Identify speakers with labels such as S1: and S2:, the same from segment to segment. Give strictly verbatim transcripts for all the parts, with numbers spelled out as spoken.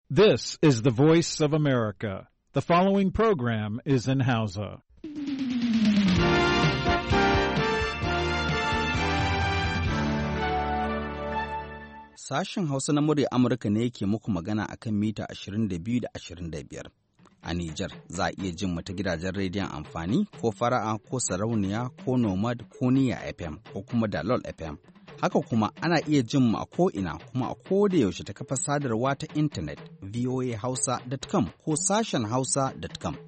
S1: This is the voice of America. The following program is in Hausa.
S2: Sashen Hausa na murya Amurka ne yake muku magana akan mita ashirin da biyu da ashirin da biyar. A Nijar za a iya jin mu ta gidajen rediyon amfani ko fara'a ko sarauniya ko nomad ko niya F M ko kuma dalol F M. Haka kuma ana iya jin mu a ko'ina kuma a koda yaushe ta kafa sadarwa ta intanet voa hausa dot com ko sashen hausa dot com.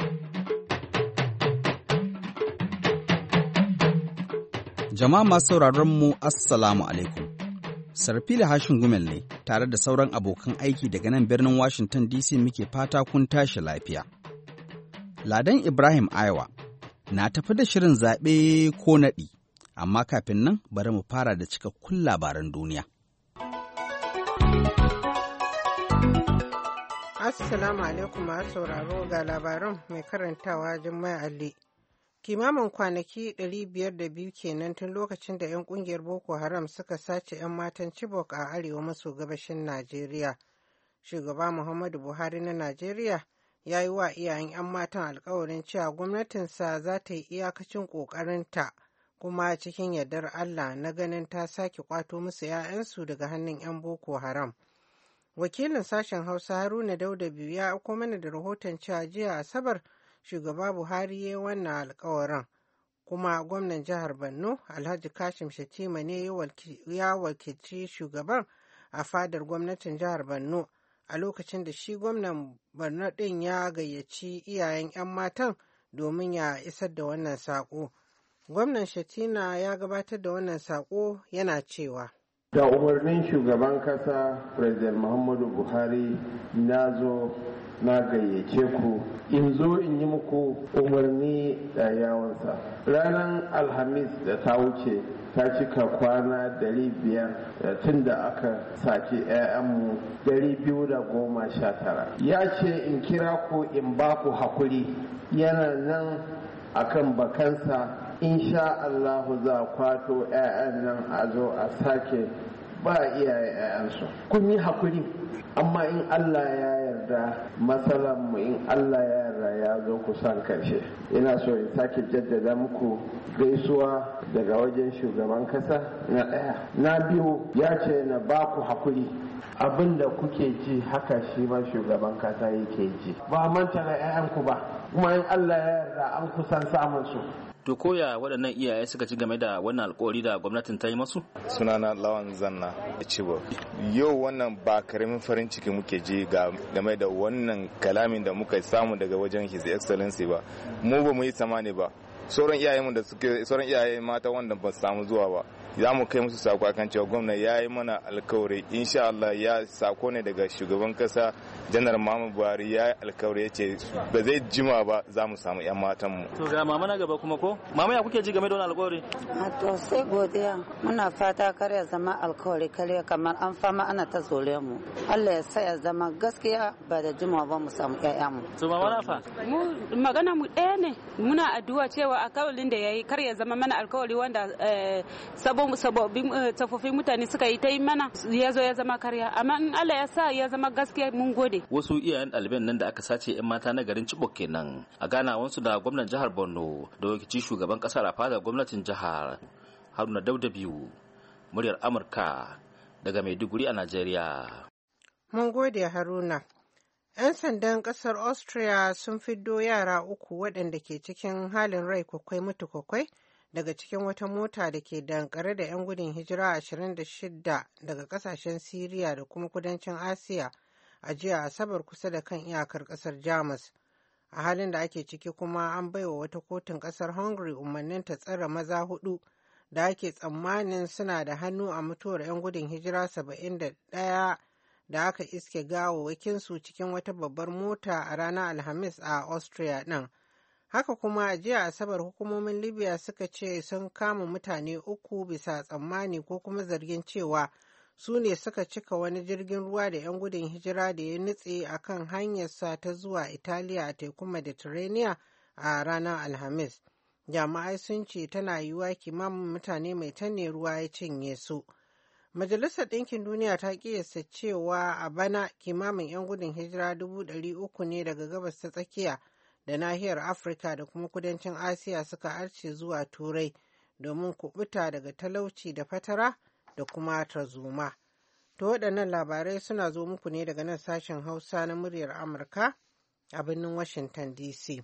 S2: Jama'a masu sauraron mu Assalamu alaikum. Sarfila Hashin Gumel ne tare da sauran abokan aiki daga nan birnin Washington D C muke fata kun tashi lafiya. Ladan Ibrahim Aiwa na tafi da shirin zaɓe ko naɗi, amma kafin nan bari mu fara da cikakkun labaran duniya.
S3: Assalamu alaikum masu sauraro ga labaran mai karantawa Jummai Ali. Kimamin kwanaki ɗari biyar da biyu kenan tun lokacin da 'yan ƙungiyar Boko Haram suka sace 'yan matan Chibok a arewa maso gabashin Najeriya. Shugaba Muhammadu Buhari na Najeriya ya yi wa iyayen 'yan matan alkawarin cewa gwamnatinsa za ta yi iyakacin ƙoƙarinta kuma cikin yardar Allah na ganin ta sake kwato musu 'ya'yansu daga hannun 'yan Boko Haram. Wakilin sashen Hausa Haruna Dauda biyu ya aiko mana da rahoton cewa jiya Asabar shugaba Buhari ya yi wannan alkawarin, kuma gwamnan jihar Borno Alhaji Kashim Shettima ne ya wakilci shugaban a fadar gwamnatin jihar Borno a lokacin da shi gwamnan Borno ɗin ya gayyaci iyayen 'yan matan domin ya isar da wannan saƙo. Gwamnan Shettima ya gabatar da wannan saƙo yana cewa.
S4: Da umarnin shugaban kasa President Muhammadu Buhari na zo na gayyace ku in zo in yi muku umarni da yawansa. Ranar Alhamis da ta wuce ta cika kwana dari biyar tun da aka sake 'ya'yanmu dari biyu da goma sha tara. Ya ce in kira ku in ba ku hakuri, yana nan akan bakansa. Insha Allahu za kwato 'ya'yan nan a zo a sake ba iyaye 'ya'yansu. Kun yi hakuri, amma in Allah ya yarda matsalan mu in Allah ya yarda ya zo kusan karshe. Ina so in sake jaddada muku gaisuwa daga wajen shugaban kasa na ɗaya. Na biyu ya ce na ba ku hakuri, abin da kuke ji haka shi ma shugaban kasa yake ji. Ba manta da 'ya'yanku ba, kuma in Allah ya yarda an kusan samun su.
S5: To koya waɗannan iyaye suka ci game da wannan alƙawari da gwamnatin ta yi masu?
S6: Sunana Lawan Zanna da Cibo. Yau wannan ba karamin farin ciki muke ji game da wannan kalamin da muka samu daga wajen His Excellency ba. Mu ba mu yi tsammani ba. Sauran iyayenmu da suke sauran iyaye mata wanda ba su samu zuwa ba. Za mu kai musu sako akan cewa gwamnati ya yi mana alkawari, insha Allah ya sako ne daga shugaban kasa Janar Muhammadu Buhari ya yi alkawari, ya ce ba zai jima ba za mu samu 'yan matanmu.
S5: To ga mama na gaba kuma ko? Mama ya kuke ji game da wani alkawari?
S7: A to sai godiya, muna fata kar ya zama alkawari kare kamar an fama ana ta zole mu. Allah ya sa ya zama gaskiya ba da jima ba mu samu 'ya'yanmu.
S5: To mama na fa?
S8: Mu magana mu ɗaya ne, muna addu'a cewa alkawarin da yayi kar ya zama mana alkawari wanda sabon sababbin tsofaffin mutane suka yi ta yi mana ya zo ya zama karya, amma in Allah ya sa ya zama gaskiya mun gode.
S5: Wasu iyayen ɗaliban nan da aka sace 'yan mata na garin Chibok kenan a ganawansu da gwamnan jihar Borno da wakilci shugaban kasar a fadar gwamnatin jihar. Haruna Dauda biyu, muryar Amurka daga Maiduguri a Najeriya.
S3: Mun gode Haruna. 'Yan sandan ƙasar Austria sun fiddo yara uku waɗanda ke cikin halin rai kwakwai mutu kwakwai daga cikin wata mota da ke dankare da 'yan gudun hijira ashirin da shida daga ƙasashen Siriya da kuma kudancin Asiya a jiya Asabar kusa da kan iyakar ƙasar Jamus. A halin da ake ciki kuma an baiwa wata kotun ƙasar Hungary umarnin ta tsare maza hudu da ake tsammanin suna da hannu a mutuwar 'yan gudun hijira saba'in da ɗaya da aka iske gawawwakinsu cikin wata babbar mota a ranar Alhamis a Austria ɗin. Haka kuma a jiya Asabar hukumomin Libya suka ce sun kama mutane uku bisa tsammani ko kuma zargin cewa su ne suka cika wani jirgin ruwa da 'yan gudun hijira da ya nutse a kan hanyarsa ta zuwa Italiya a tekun Mediterranean a ranar Alhamis. Jami'ai sun ce tana yiwuwa kimanin mutane mai tanne ruwa ya cinye su. Majalisar Ɗinkin Duniya ta ƙiyasta cewa a bana kimamin 'yan gudun hijira dubu ɗari uku ne daga gabas ta tsakiya da nahiyar Afirka da kuma kudancin Asiya suka arce zuwa Turai domin kubuta daga talauci da fatara da kuma tarzoma. To waɗannan labarai suna zo muku ne daga nan sashen Hausa na muryar Amurka a birnin Washington D C.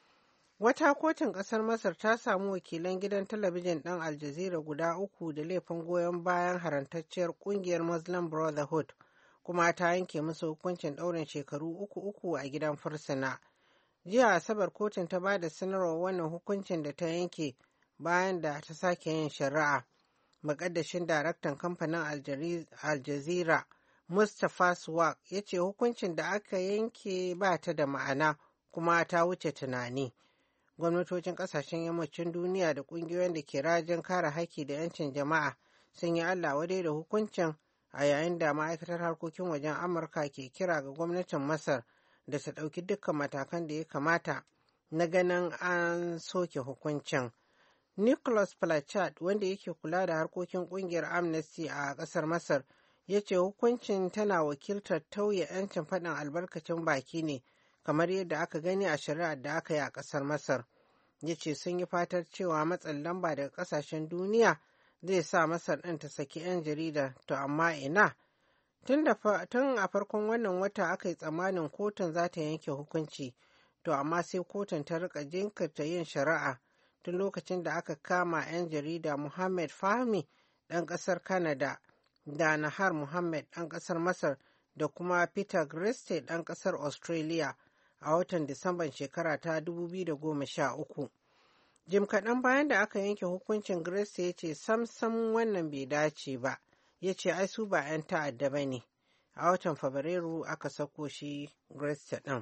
S3: Wata kotun ƙasar Masar ta samu wakilan gidan talabijin ɗin Al Jazeera guda uku da laifin goyon bayan harantacciyar ƙungiyar Muslim Brotherhood, kuma ta yanke musu hukuncin ɗaurin shekaru uku uku a gidan fursuna. Jiya Asabar kotun ta ba da sanarwar wannan hukuncin da ta yanke bayan da ta sake yin shari'a. Muƙaddashin daraktan kamfanin Al Jazeera Mustapha Swag ya ce hukuncin da aka yanke ba ta da ma'ana kuma ta wuce tunani. Gwamnatocin kasashen yammacin duniya da kungiyoyin da ke rajin kare haƙƙi da 'yancin jama'a sun yi Allah wadai da hukuncin a yayin da ma'aikatar harkokin wajen Amurka ke kira ga gwamnatin Masar da ta ɗauki dukkan matakan da ya kamata na ganin an soke hukuncin. Nicholas Plachat, wanda yake kula da harkokin kungiyar Amnesty a ƙasar Masar, ya ce hukuncin tana wakiltar tauye 'yancin faɗin albarkacin baki ne, kamar yadda aka gani a shari'ar da aka yi a ƙasar Masar. Ya ce sun yi fatar cewa matsin lamba daga ƙasashen duniya zai sa Masar ɗin ta saki 'yan jarida, to amma ina. Tun a farkon wannan wata aka yi tsammanin kotun za ta yanke hukunci, to amma sai kotun ta rika jinkirta yin shari'a tun lokacin da aka kama 'yan jarida Muhammad Fahmi ɗan ƙasar Canada da Nahar Muhammad ɗan ƙasar Masar da kuma Peter Greste ɗan ƙasar Australia a watan Disamban shekara ta dubu biyu da goma sha uku. Jim kaɗan bayan da aka yanke hukuncin, Greste ya ce samsam wannan bai dace ba, ya ce ai su ba 'yan ta'adda ba ne. A watan Fabrairu aka sako shi Greste ɗin.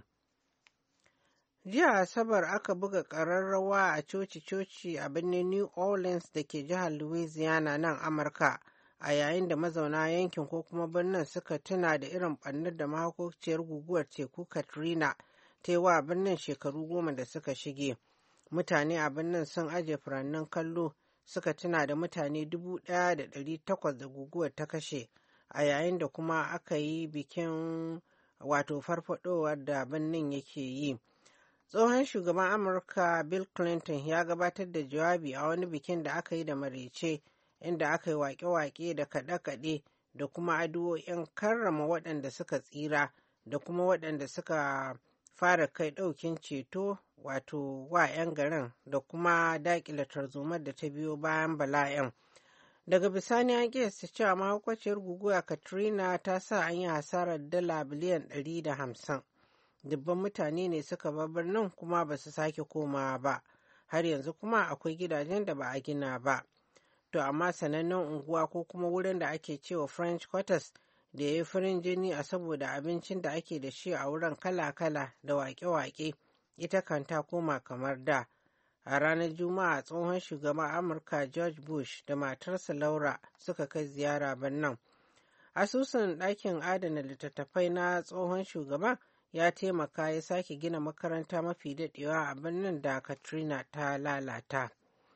S3: Jiya Asabar aka buga ƙararrawa a coci-coci a birnin New Orleans da ke jihar Louisiana nan Amurka, a yayin da mazauna yankin ko kuma birnin suka tuna da irin ɓannar da mahaukaciyar guguwar teku Katrina ta yi wa birnin shekaru goma da suka shige. Mutane a birnin sun aje furannin kallo suka tuna da mutane dubu ɗaya da ɗari takwas da guguwar ta kashe, a yayin da kuma aka yi bikin wato farfadowar da birnin yake yi. Tsohon shugaban Amurka Bill Clinton ya gabatar da jawabi a wani bikin da aka yi da marece, inda aka yi wake-wake da kaɗe-kaɗe da kuma addu'o'in karrama waɗanda suka tsira da kuma waɗanda suka fara kai ɗaukin ceto wato wa 'yan garin da kuma daƙile tarzomar da ta biyo bayan bala'in. Daga bisani an kiyasta cewa mahaukaciyar guguwa Katrina ta sa an yi hasarar dala biliyan ɗari da hamsin. Dubban mutane ne suka bar birnin kuma ba su sake komawa ba. Har yanzu kuma akwai gidajen da ba a gina ba. To amma sanannen unguwa ko kuma wurin da ake cewa French Quarters da ya yi farin jini a saboda abincin da ake da shi a wurin kala-kala da wake-wake, ita kan ta koma kamar da. A ranar Juma'a tsohon shugaban Amurka George Bush da matarsa Laura suka kai ziyara birnin. Asusun ɗakin adana littattafai na tsohon shugaban ya taimaka ya sake gina makaranta mafi daɗewa a birnin da Katrina ta lalata.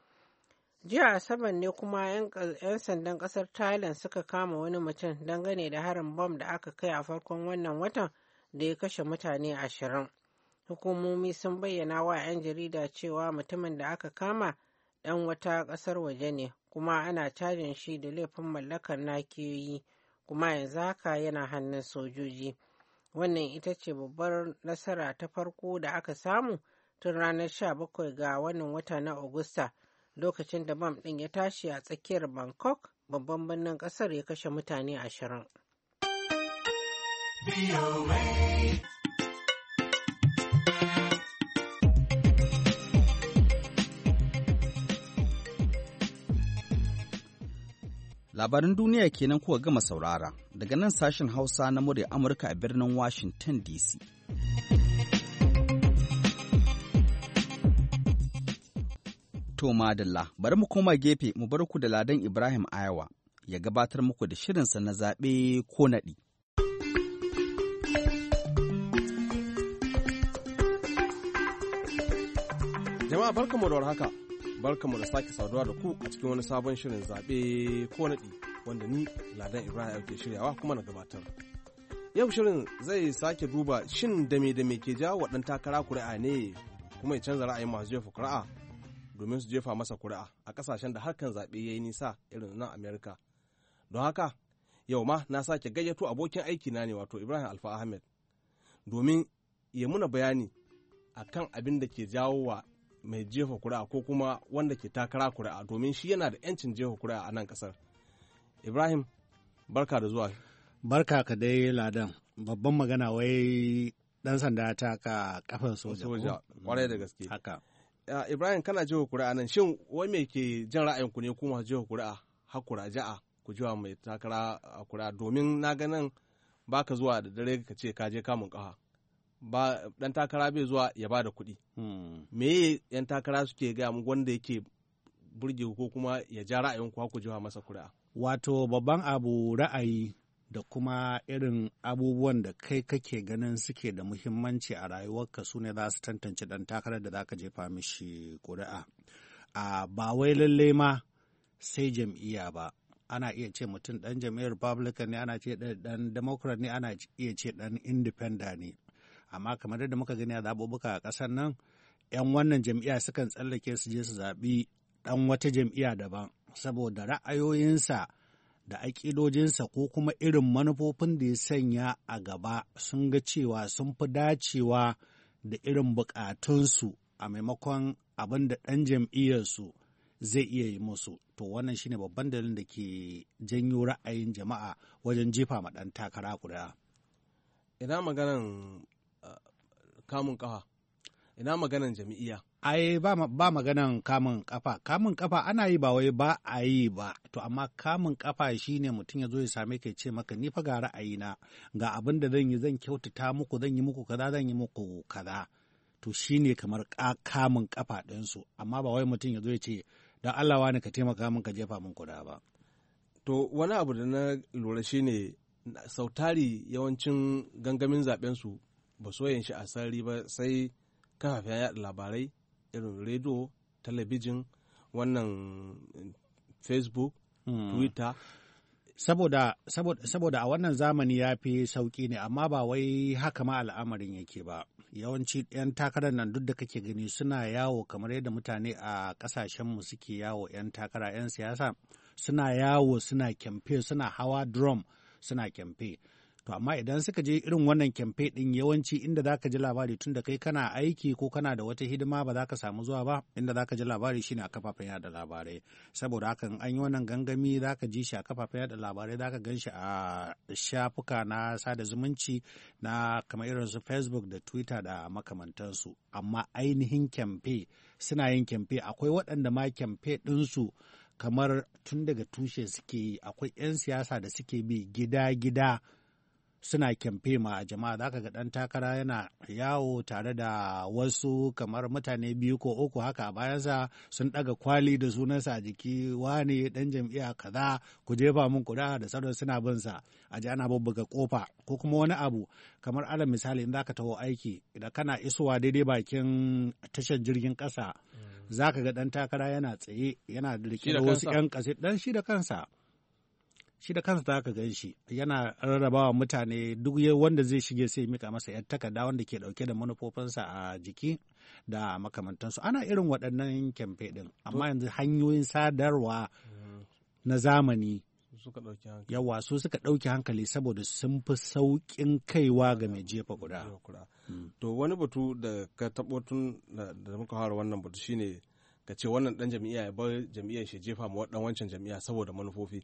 S3: Jiya Asabar ne kuma 'yan sandan ƙasar Thailand suka kama wani mutum dangane da harin bom da aka kai a farkon wannan watan da ya kashe mutane ashirin. Hukumomi sun bayyana wa 'yan jarida cewa mutumin da aka kama ɗan wata ƙasar waje ne, kuma ana cajin shi da laifin mallakar nakiyoyi, kuma yanzu haka yana hannun sojoji. Wannan ita ce babbar nasara ta farko da aka samu tun ranar sha bakwai ga wannan wata na Agusta, lokacin da bam ɗin ya tashi a tsakiyar Bangkok, babban birnin ƙasar, ya kashe mutane ashirin.
S2: Labaran duniya kenan kuka gama saurara daga nan sashen Hausa na murya Amurka a birnin Washington D C. To madalla, bari mu koma gefe mu bar ku da Ladan Ibrahim Ayawa ya gabatar muku da shirinsa na zaɓe ko naɗi.
S9: Jama'a barkamu da warhaka. Barkamu da sake saduwa da ku a cikin wani sabon shirin zaɓe ko naɗi wanda ni Ladan Ibrahim ke shiryawa kuma na gabatar. Yau shirin zai sake duba shin da me da me ke jawo wa ɗan takara kuri'a ne kuma ya canza ra'ayin masu jefa kuri'a domin su jefa masa kuri'a a ƙasashen da harkan zaɓe ya yi nisa irin nan Amerika. Don haka yau ma na sake gayyato abokin aiki na ne wato Ibrahim Alfa Ahmed domin ya muna bayani akan abin da ke jawo wa mai jefa kuri'a ko kuma wanda ke takara kuri'a domin shi yana da 'yancin jefa kuri'a a nan ƙasar. Ibrahim, barka da zuwa.
S1: Barka ka dai Ladan. Babban magana wai ɗan sanda ta ka kafan soja.
S9: Soja, kwarai da gaske.
S1: Haka.
S9: Uh, Ibrahim, kana jefa kuri'a nan, shin wai me ke jan ra'ayinku ne kuma jefa kuri'a har kuraja'a ku jiwa mai takara a kuri'a domin na ganin ba ka zuwa da dare ka ce ka je kamun ƙafa. Ba ɗan takara bai zuwa ya ba da kuɗi. Hmm. Me yan takara suke gaya mu wanda yake burge ko kuma ya ja ra'ayinku har ku jiwa masa kuri'a?
S1: Wato babban abu ra'ayi da kuma irin abubuwan da kai kake ganin suke da muhimmanci a rayuwarka su ne za su tantance ɗan takarar da za ka jefa mishi ƙuri'a. A ba wai lalle ma sai jam'iyya ba, ana iya ce mutum ɗan jam'iyyar Republican ne, ana ce ɗan Democrat ne, ana iya ce ɗan Independent ne. Amma kamar yadda muka gani a zaɓuɓɓuka a ƙasar nan, 'yan wannan jam'iyya sukan tsallake su je su zaɓi ɗan wata jam'iyya daban saboda ra'ayoyinsa da aƙidojinsa ko kuma irin manufofin da ya sanya a gaba sun ga cewa sun fi dacewa da irin buƙatunsu a maimakon abin da ɗan jam'iyyarsu zai iya yi musu. To wannan shine babban dalilin da ke janyo ra'ayin jama'a wajen jefa ma ɗan takara ƙuri'a.
S9: Ina maganan uh, kamun ƙafa, ina maganan jam'iyya.
S1: Ai ba, ba maganan kamun kafa, kamun kafa ana yi ba wai ba a yi ba, to amma kamun kafa shine mutum ya zo ya same ka ce maka ni fa ga ra'ayina, ga abin da zan yi, zan kyautata muku, zan yi muku kaza, zan yi muku kaza. To shine kamar kamun kafa ɗinsu, amma ba wai mutum ya zo ya ce don Allah wani ka taimaka min ka jefa min kuɗa ba.
S9: To wani abu da na lura shine sautari yawancin gangamin zaben su ba so yin shi a sarari ba sai kafafen yaɗa labarai irin rediyo, talabijin, wannan Facebook, hmm. Twitter.
S1: Saboda, saboda, saboda a wannan zamani ya fi sauƙi ne, amma ba wai haka ma al'amarin yake ba. Yawanci 'yan takarar nan duk da kake gani suna yawo kamar yadda mutane a ƙasashenmu suke yawo 'yan takara 'yan siyasa, suna yawo suna kyamfe, suna hawa drum suna kyamfe. To amma idan suka je irin wannan kyamfe ɗin yawanci inda za ka ji labari tun da kai kana aiki ko kana da wata hidima ba za ka samu zuwa ba, inda za ka ji labari shine a kafafen yada labarai. Saboda haka an yi wannan gangami za ka ji shi a kafafen yada labarai, za ka gan shi a shafuka na sada zumunci na kamar irin su Facebook da Twitter da makamantansu. Amma ainihin kyamfe suna yin kyamfe, akwai waɗanda ma kyamfe ɗinsu kamar tun daga tushe suke yi, akwai 'yan siyasa da suke bi gida-gida suna kyamfe ma jama'a. Za ka ga ɗan takara yana yawo tare da wasu kamar mutane biyu ko uku haka a bayansa sun ɗaga kwali da sunansa a jiki, wane ɗan jam'iyya kaza ku jefa min kuɗa da sauran suna bin sa a ji ana bubbuga kofa ko kuma wani abu kamar alal misali in za ka taho aiki idan kana isowa daidai bakin tashar jirgin ƙasa za ka ga ɗan takara yana tsaye yana riƙe da wasu 'yan ƙasa ɗan shi da kansa. shi da kansa za ka gan shi yana rarrabawa mutane duk wanda zai shige sai mika masa yar takarda wanda ke dauke da manufofinsa a jiki da makamantansu. Ana irin waɗannan kyamfe ɗin, amma yanzu hanyoyin sadarwa na zamani yawa su suka ɗauki hankali saboda sun fi sauƙin kaiwa ga mai jefa guda.
S9: To wani batu da ka taɓo tun da muka fara wannan batu shine ka ce wannan dan jam'iyya ya bar jam'iyyar shi jefa ma dan wancan jam'iyya saboda manufofi.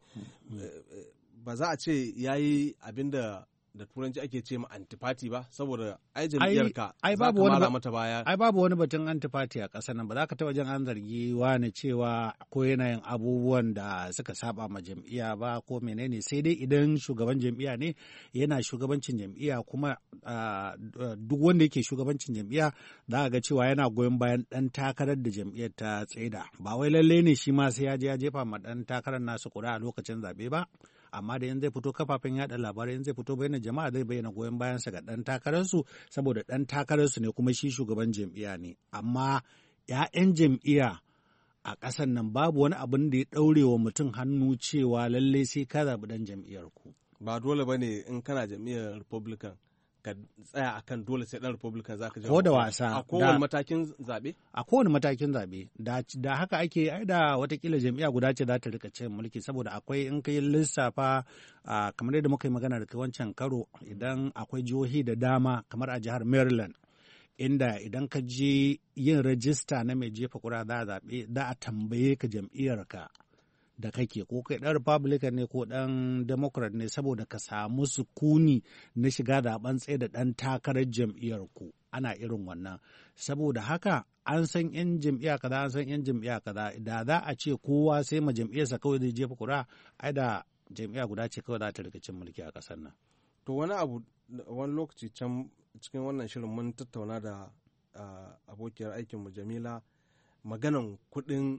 S9: Ba za a ce yayi abinda da turanci ake ce ma antipati ba, saboda ai jam'iyyar ka za ka mara mata baya.
S1: Ai babu wani batun antipati a ƙasar nan, ba za ka taɓa jin an zargi wani cewa ko yana yin abubuwan da suka saba ma jam'iyya ba ko menene, sai dai idan shugaban jam'iyya ne yana shugabancin jam'iyya kuma duk wanda yake shugabancin jam'iyya za ga cewa yana goyon bayan ɗan takarar da jam'iyyar ta tsaida. Ba wai lallai ne shi ma sai ya je ya jefa ma ɗan takarar nasu ƙuri'a a lokacin zaɓe ba. Amma da yanzu zai fito kafafen yada labarai, yanzu zai fito bayyana jama'a zai bayyana goyon bayansa ga ɗan takararsu saboda ɗan takararsu ne kuma shi shugaban jam'iyya ne. Amma ‘ya'yan jam'iyya a ƙasar nan babu wani abin da ya ɗaure wa mutum hannu cewa lalle sai ka zaɓi ɗan jam'iyyar ku.
S9: Ba dole ba ne in kana jam'iyyar Republican ka tsaya akan dole sai ɗan Republican za ka
S1: ko da wasa
S9: a kowane matakin zaɓe?
S1: A kowane matakin zaɓe. Da haka ake ai da watakila jam'iyya guda ce za ta rika cin mulki saboda akwai in kai lissafa kamar yadda muka yi magana da kai wancan karo idan akwai jihohi da dama kamar a jihar Maryland. Inda idan ka je yin rajista na mai jefa kura za a zaɓe za a tambaye ka jam'iyyarka da kake ko kai ɗan Republican ne ko ɗan Democrat ne saboda ka samu sukuni na shiga zaɓen tsaye da ɗan takarar jam'iyyarku ana irin wannan saboda haka an san yan jam'iyya kaza an san yan jam'iyya kaza da za a ce kowa sai ma jam'iyyarsa kawai zai jefa kura ai da jam'iyya guda ce kawai za ta rika cin mulki a ƙasar nan.
S9: To wani abu wani lokaci can cikin wannan shirin mun tattauna da abokiyar aikinmu Jamila maganan kuɗin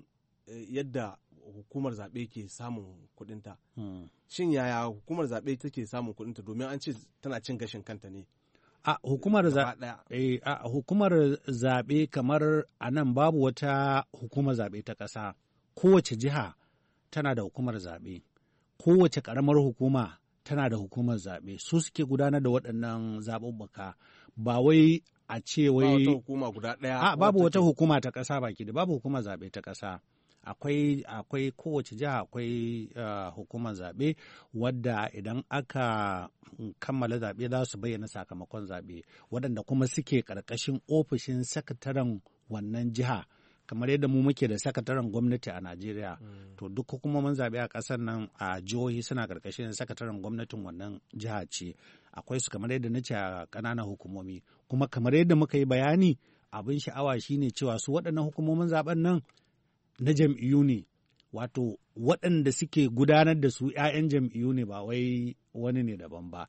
S9: yadda hukumar zaɓe ke samun kuɗinta. Hmm. Shin yaya hukumar zaɓe take samun kuɗinta domin an ce tana cin gashin kanta ne?
S1: A hukumar zaɓe a hukumar zaɓe kamar a nan babu wata hukumar zaɓe ta ƙasa. Kowace jiha tana da hukumar zaɓe. Kowace ƙaramar hukuma tana da hukumar zaɓe. Su suke gudanar da waɗannan zaɓuɓɓuka. Ba wai a ce wai.
S9: Ba wata hukuma guda ɗaya.
S1: A babu wata hukuma ta ƙasa baki da babu hukumar zaɓe ta ƙasa. Akwai akwai kowace jiha akwai uh, hukumar zaɓe wadda idan aka kammala zaɓe za su bayyana sakamakon zaɓe waɗanda kuma suke ƙarƙashin ofishin sakataren wannan jiha kamar yadda mu muke da sakataren gwamnati a Najeriya. Mm. To duk hukumomin zaɓe a ƙasar nan a jihohi suna ƙarƙashin sakataren gwamnatin wannan jiha ce. Akwai su kamar yadda na ce a ƙananan hukumomi. Kuma kamar yadda muka yi bayani abin sha'awa shine cewa su waɗannan hukumomin zaɓen nan na jam'iyyu ne, wato waɗanda suke gudanar da su ‘ya'yan jam'iyyu ne ba wai wani ne daban ba.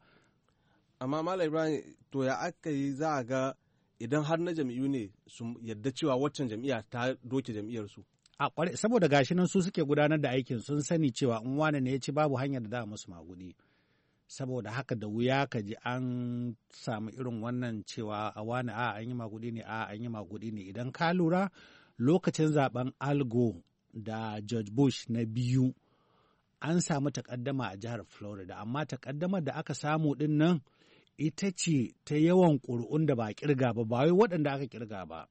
S9: Amma Malam Ibrahim, to ya aka yi za a ga idan har na jam'iyyu ne su yadda cewa waccan jam'iyya ta doke jam'iyyarsu?
S1: A kware, saboda gashi nan su suke gudanar da aikin sun sani cewa in wane ne ya ci babu hanyar da za a musu magudi. Saboda haka da wuya ka ji an samu irin wannan cewa a wane a an yi magudi ne a an yi magudi ne idan ka lura lokacin zaben Al Gore da George Bush na biyu an samu takaddama a jihar Florida amma takaddamar da aka samu din nan ita ce ta yawan ƙuri'un da ba a kirga ba ba wai waɗanda aka kirga ba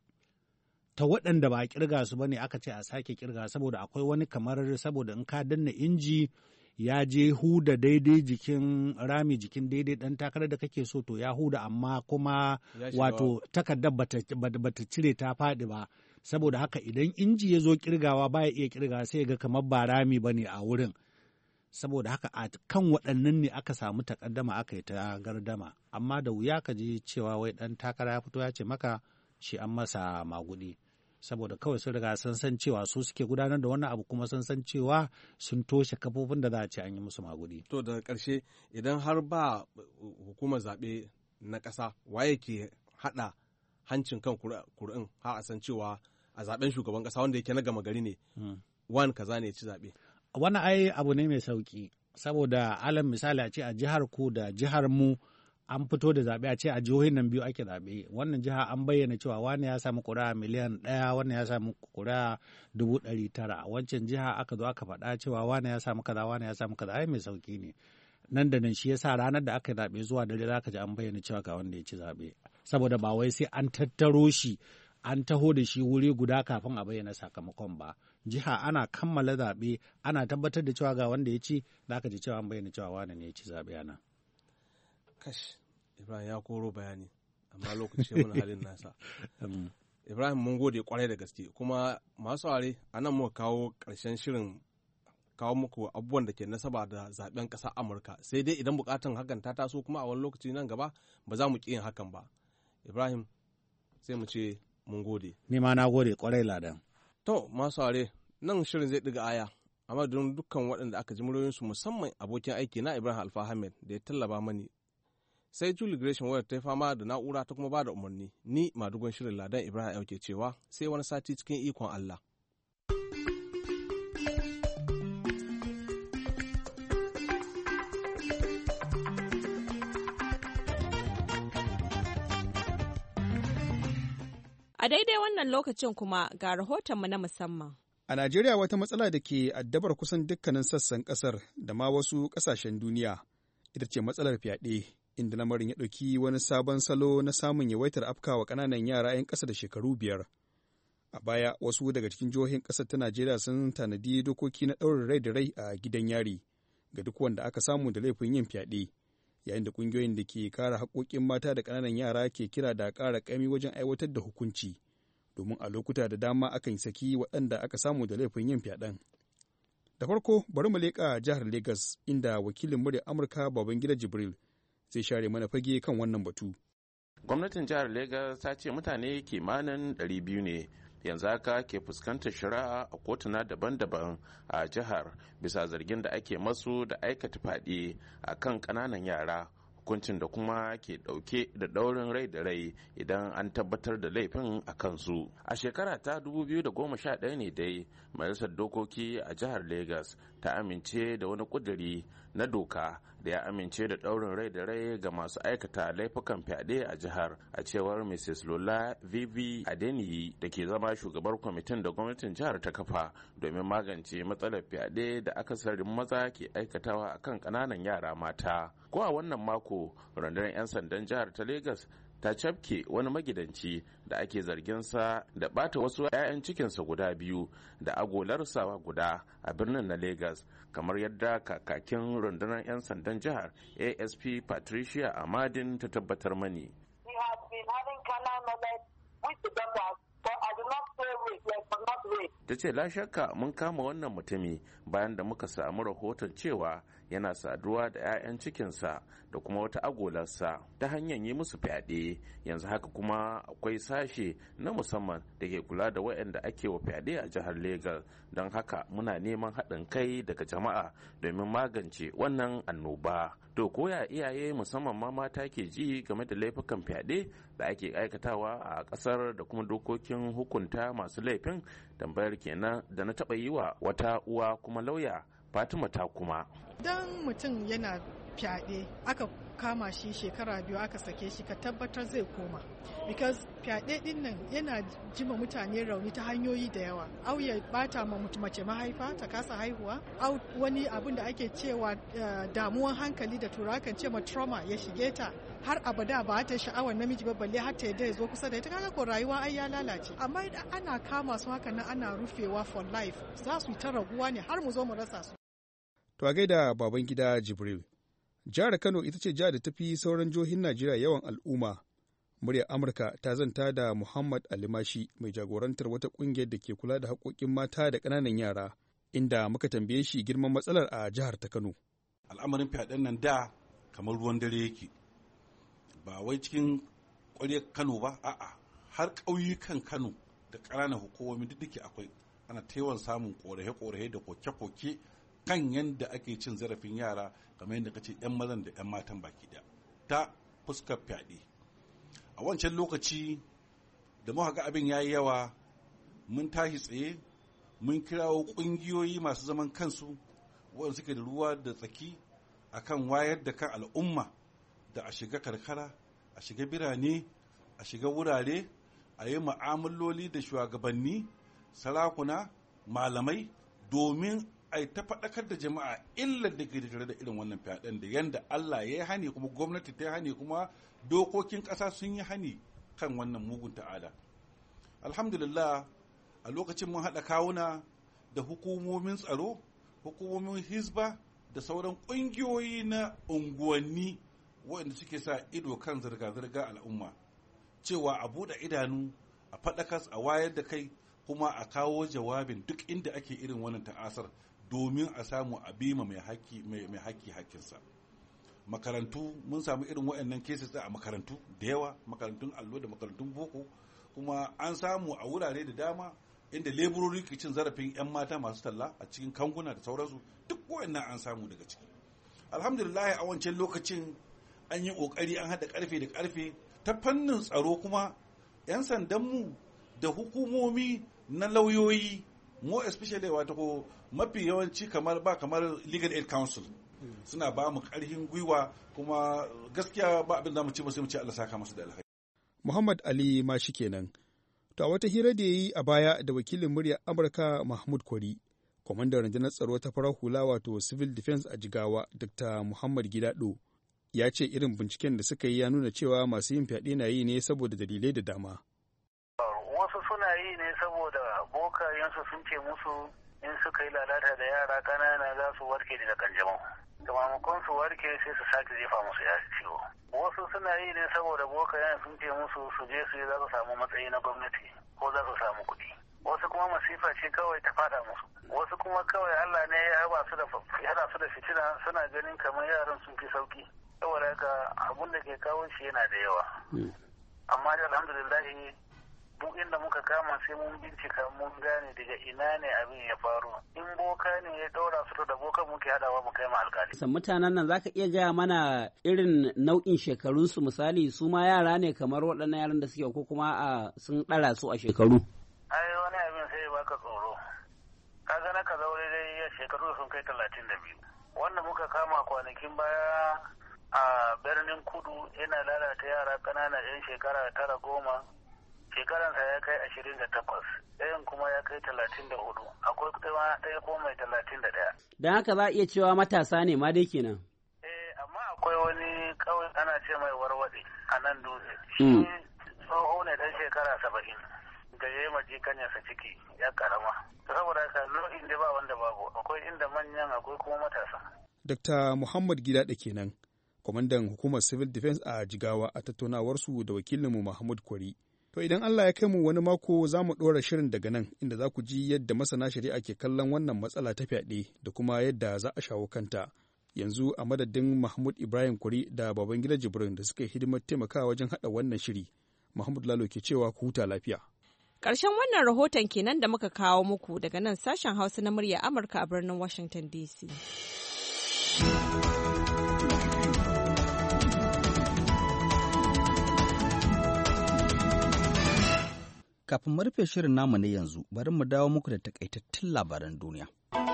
S1: ta waɗanda ba a kirga su ba ne aka ce a sake kirga saboda akwai wani kamar saboda in ka danna inji ya je huda daidai jikin rami jikin daidai ɗan takarar da kake so to ya huda amma kuma wato takardar bata cire ta faɗi ba saboda haka idan inji ya zo kirgawa baya iya kirgawa sai ga kamar ba rami ba ne a wurin saboda haka a kan waɗannan ne aka samu takaddama aka yi ta gardama amma da wuya ka ji cewa wai ɗan takara ya fito ya ce maka shi an masa magudi saboda kawai sun riga sun san cewa su suke gudanar da wannan abu kuma sun san cewa sun toshe kafofin da za a ce an yi musu magudi.
S9: To daga ƙarshe idan har ba hukumar zaɓe na ƙasa waye ke haɗa hancin kan kuri'un har a san cewa a zaɓen shugaban ƙasa wanda yake na gama gari ne wani kaza ne ci zaɓe.
S1: Wani ai abu ne mai sauki saboda alal misali a ce a jihar ku da jihar mu an fito da zaɓe a ce a jihohin nan biyu ake zaɓe wannan jiha an bayyana cewa wani ya samu ƙuri'a miliyan ɗaya wani ya samu ƙuri'a dubu ɗari tara wancan jiha aka zo aka faɗa cewa wani ya samu kaza wani ya samu kaza ai mai sauki ne nan da nan shi yasa ranar da aka zaɓe zuwa dare za ka ji an bayyana cewa ga wanda ya ci zaɓe saboda ba wai sai an tattaro shi an taho da shi wuri guda kafin a bayyana sakamakon ba jiha ana kammala zaɓe ana tabbatar da cewa ga wanda ya ci za ka ji cewa an bayyana cewa wani ne ya ci zaɓe ana.
S9: Kash, Ibrahim ya koro bayani, amma lokaci wani halin nasa. Ibrahim mun gode kwarai da gaske, kuma masu ware a nan muka kawo ƙarshen shirin kawo muku abubuwan da ke nasaba da zaben ƙasar Amurka, sai dai idan bukatan hakan ta taso kuma a wani lokaci nan gaba ba za mu ƙi yin hakan ba. Ibrahim sai mu ce mun gode.
S1: Ni ma na gode kwarai ladan.
S9: To masu ware nan shirin zai ɗiga aya, amma don dukkan waɗanda aka ji muryoyinsu musamman abokin aiki na Ibrahim Alfa Ahmed da ya tallaba mani. Sai Julie Gresham wadda ta yi fama da na'ura ta kuma ba da umarni, ni madugon shirin ladan Ibrahim ke cewa sai wani sati cikin ikon Allah.
S10: A daidai wannan lokacin kuma ga rahotonmu na musamman. A Najeriya wata matsala da ke addabar kusan dukkanin sassan ƙasar da ma wasu ƙasashen duniya ita ce matsalar fyaɗe, inda lamarin ya ɗauki wani sabon salo na samun yawaitar afkawa ƙananan yara 'yan ƙasa da shekaru biyar. A baya wasu daga cikin jihohin ƙasar ta Najeriya sun tanadi dokoki na ɗaurin rai da rai a gidan yari ga duk wanda aka samu da laifin yin fyaɗe, yayin da ƙungiyoyin da ke kare haƙoƙin mata da ƙananan yara ke kira da ƙara ƙaimi wajen aiwatar da hukunci, domin a lokuta da dama akan saki waɗanda aka samu da laifin yin fyaɗen. Da farko bari mu leƙa jihar Legas, inda wakilin murya Amurka Babangida Jibril zai share mana fage kan wannan batu.
S11: Gwamnatin jihar Legas ta ce mutane kimanin ɗari biyu ne yanzu haka ke fuskantar shari'a a kotuna daban-daban a jihar bisa zargin da ake masu da aikata fyaɗe a kan ƙananan yara, hukuncin da kuma ke ɗauke da ɗaurin rai da rai idan an tabbatar da laifin a kansu. A shekara ta dubu biyu da goma sha ɗaya ne dai majalisar dokoki a jihar Legas ta amince da wani ƙuduri na doka da ya amince da ɗaurin rai da rai ga masu aikata laifukan fyaɗe a jihar, a cewar Missus Lola Vivi Adeniyi da ke zama shugabar kwamitin da gwamnatin jihar ta kafa domin magance matsalar fyaɗe da akasarin maza ke aikatawa a kan ƙananan yara mata. Ko a wannan mako rundunar 'yan sandan jihar ta Legas ta cafke wani magidanci da ake zarginsa da bata wasu 'ya'yan cikinsa guda biyu da agolarsa guda a birnin na Legas, kamar yadda kakakin rundunar 'yan sandan jihar A S P Patricia Amadin ta tabbatar mani. Ta ce la shakka mun kama wannan mutumi bayan da muka samu rahoton cewa yana saduwa da 'ya'yan cikinsa da kuma wata agolarsa ta hanyar yi musu fyaɗe. Yanzu haka kuma akwai sashe na musamman da ke kula da waɗanda ake wa fyaɗe a jihar Legas, don haka muna neman haɗin kai daga jama'a domin magance wannan annoba. To koya iyaye musamman ma mata ke ji game da laifukan fyaɗe da ake aikatawa a ƙasar da kuma dokokin hukunta masu laifin? Tambayar kenan da na taɓa yi wa wata uwa kuma lauya Fatima ta kuma.
S12: Dan mutum yana fyaɗe aka kama shi shekara biyu aka sake shi, ka tabbatar zai koma, because fyaɗe din nan yana jima mutane rauni ta hanyoyi da yawa. Au ya bata ma mace mahaifa ta kasa haihuwa, au wani abin da ake cewa uh, damuwan hankali da turawa kan ce ma trauma ya shige ta har abada ba ta sha'awar namiji ba, balle har ta yadda ya zo kusa da ita. Kaga ko rayuwa ai ya lalace. Amma idan ana kama su haka nan ana rufewa for life, za su yi ta raguwa ne har mu zo mu rasa su.
S10: To a gaida Babangida Jibril. Jihar Kano ita ce jihar da ta fi sauran jihohin Najeriya yawan al'umma. Muryar Amurka ta zanta da Muhammad Alimashi, mai jagorantar wata ƙungiyar da ke kula da haƙoƙin mata da ƙananan yara, inda muka tambaye shi girman matsalar a jihar ta Kano.
S13: Al'amarin fyaɗen nan da kamar ruwan dare yake, ba wai cikin ƙwaryar Kano ba, a'a har ƙauyukan Kano da ƙananan hukumomi duk da akwai, ana ta yawan samun ƙorafe-ƙorafe da koke-koke kan yadda ake cin zarafin yara, kamar yadda kace 'yan mazan da 'yan matan baki ɗaya ta fuskar fyaɗe. A wancan lokaci da muka ga abin yayi yawa, mun tashi tsaye mun kirawo ƙungiyoyi masu zaman kansu waɗanda suke da ruwa da tsaki akan wayar da kan al'umma da a shiga karkara, a shiga birane, a shiga wurare, a yi mu'amaloli da shugabanni, sarakuna, malamai, domin ai ta faɗakar da jama'a illar da ke tare da irin wannan fyaɗen da yanda Allah ya yi hani kuma gwamnati ta yi hani kuma dokokin ƙasa sun yi hani kan wannan mugun ta'ada. Alhamdulillah, a lokacin mun haɗa kawuna da hukumomin tsaro, hukumomin hizba da sauran ƙungiyoyi na unguwanni waɗanda suke sa ido kan zirga-zirga al'umma, cewa a buɗe idanu, a faɗakas, a wayar da kai, kuma a kawo jawabin duk inda ake irin wannan ta'asar domin a samu a bima mai haƙƙi mai haƙƙi haƙƙinsa. Makarantu mun samu irin waɗannan cases a makarantu da yawa, makarantun allo da makarantun boko, kuma an samu a wurare da dama inda leburori ke cin zarafin 'yan mata masu talla a cikin kanguna da sauransu, duk waɗannan an samu daga ciki. Alhamdulillah, a wancan lokacin an yi ƙoƙari an haɗa ƙarfe da ƙarfe ta fannin tsaro, kuma 'yan sandanmu da hukumomi na lauyoyi, more especially wata ko mafi yawanci kamar ba kamar legal aid council suna ba mu ƙarfin gwiwa, kuma gaskiya ba abin da mu ci ba sai mu ce Allah saka masu da alheri.
S10: Muhammad Ali Mashi kenan. To a wata hira da ya yi a baya da wakilin muryar Amurka Mahmud Kwari, kwamandan rundunar tsaro ta farar hula wato civil defense a Jigawa, Dr. Muhammad Gidado, ya ce irin binciken da suka yi ya nuna cewa masu yin fyaɗe na yi ne saboda dalilai da dama.
S14: Wasu suna yi ne saboda bokayensu sun ce musu in suka yi lalata da yara ƙanana za su warke daga kanjamau. Da mamakon su warke sai su sake jefa musu ya ciwo. Wasu suna yi ne saboda bokayen sun ce musu su je su yi za su samu matsayi na gwamnati ko za su samu kuɗi. Wasu kuma masifa ce kawai ta fada musu. Wasu kuma kawai Allah ne ya haba su da hada su da fitina suna ganin kamar yaran sun fi sauki. Saboda haka abun da ke kawo shi yana da yawa. Amma alhamdulillah duk inda muka kama sai mun bincika mun gane daga ina ne abin ya faru. In boka ne ya daura su da boka muke hadawa mu kai ma alkali.
S15: San mutanen nan zaka iya gaya mana irin nau'in shekarun su, misali su ma yara ne kamar waɗannan yaran da suke ko kuma a sun ɗara su a shekaru.
S14: Ai wani abin sai baka tsoro. Kaga na ka zaure dai shekaru sun kai talatin da biyu. Wanda muka kama kwanakin baya a birnin Kudu yana lalata yara ƙanana 'yan shekara tara goma. Shekaransa ya kai ashirin da takwas, ɗayan kuma ya kai talatin da hudu, akwai ɗaya ko mai talatin da ɗaya.
S15: Don haka za a iya cewa matasa ne ma dai kenan.
S14: Eh, amma akwai wani kawai ana ce mai warwaɗe a nan dutse. Shi tsoho ne ɗan shekara saba'in da ya yi maji kanyarsa ciki ya karama. Saboda haka nau'in da ba wanda babu, akwai inda manyan akwai kuma matasa.
S10: Dokta Muhammad Gidado kenan, kwamandan hukumar Civil Defense a Jigawa a tattaunawarsu da wakilinmu Mahmud Kwari. To idan Allah ya kai mu wani mako za mu ɗora shirin daga nan inda za ku ji yadda masana shari'a ke kallon wannan matsala ta fyaɗe da kuma yadda za a shawo kanta. Yanzu a madadin Mahmud Ibrahim Kwari da Babangida Jibrin da suka yi hidimar taimakawa wajen haɗa wannan shiri, Mahmud Lalo ke cewa ku huta lafiya.
S16: Ƙarshen wannan rahoton kenan da muka kawo muku daga nan sashen Hausa na murya Amurka a birnin Washington D C.
S2: Kafin mu rufe shirin namu na yanzu, bari mu dawo muku da takaitattun labaran duniya.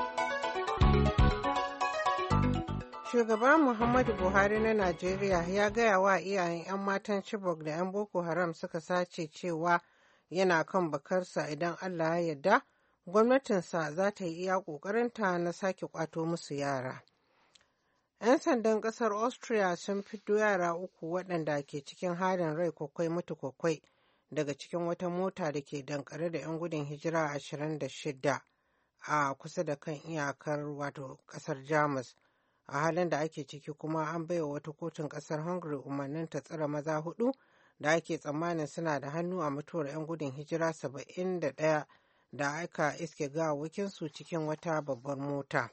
S3: Shugaba Muhammadu Buhari na Najeriya ya gaya wa iyayen 'yan matan Chibok da 'yan Boko Haram suka sace cewa yana kan bakarsa idan Allah ya yarda, gwamnatinsa za ta yi iya ƙoƙarinta na sake ƙwato musu yara. 'Yan sandan ƙasar Austria sun fito yara uku waɗanda ke cikin halin rai kwakwai mutu kwakwai daga cikin wata mota da ke dankare da 'yan gudun hijira ashirin da shida a kusa da kan iyakar wato ƙasar Jamus. A halin da ake ciki kuma an baiwa wata kotun ƙasar Hungary umarnin ta tsare maza hudu da ake tsammanin suna da hannu a mutuwar 'yan gudun hijira saba'in da ɗaya da aka iske gawawakinsu cikin wata babbar mota.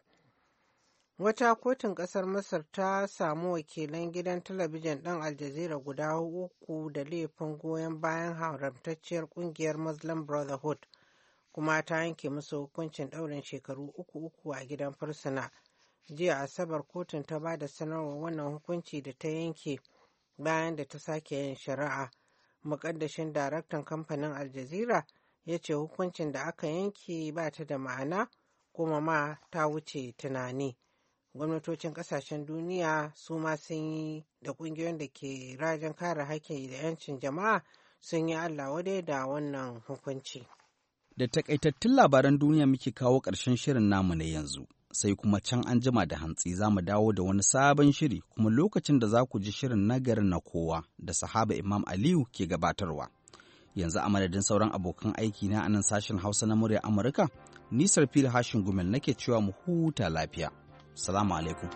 S3: Wata kotun ƙasar Masar ta samu wakilan gidan talabijin ɗin Al Jazeera guda uku da laifin goyon bayan haramtacciyar ƙungiyar Muslim Brotherhood, kuma ta yanke musu hukuncin ɗaurin shekaru uku uku a gidan fursuna. Jiya Asabar kotun ta ba da sanarwar wannan hukunci da ta yanke bayan da ta sake yin shari'a. Muƙaddashin daraktan kamfanin Al Jazeera ya ce hukuncin da aka yanke ba ta da ma'ana kuma ma ta wuce tunani. Gwamnatocin kasashen duniya su ma sun yi da kungiyoyin da ke rajin kare haƙƙi da 'yancin jama'a sun yi Allah wadai da wannan hukunci.
S2: Da takaitattun labaran duniya muke kawo ƙarshen shirin namu na yanzu, sai kuma can an jima da hantsi za mu dawo da wani sabon shiri kuma lokacin da za ku ji shirin nagarin na kowa da sahaba Imam Aliyu ke gabatarwa. Yanzu a madadin sauran abokan aiki na anan sashen Hausa na murya Amurka, nisar fil hashin gumel nake cewa mu huta lafiya. Salamu alaikum.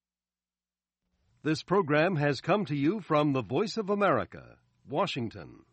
S17: This program has come to you from the Voice of America, Washington.